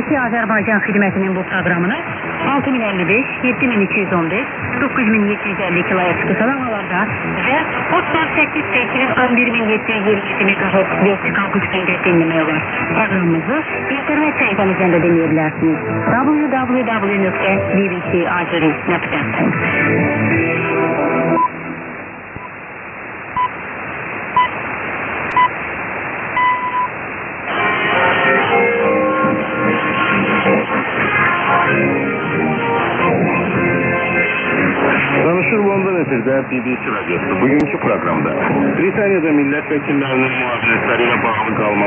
BBC Azərbaycan xidmətinin bu proqramını 6055, 7215, 9750 kHz qısa dalgalarda və 38 11722 MHz vertikal gücündə dinləmək olar. Proqramımızı internet sayfamızdan da dinləyebilirsiniz. www.bbcazeri.com. Danışır London efirde BBC Radyosu. Bugünkü programda Britanya'da milletvekillerinin muhabbetlerine bağlı kalma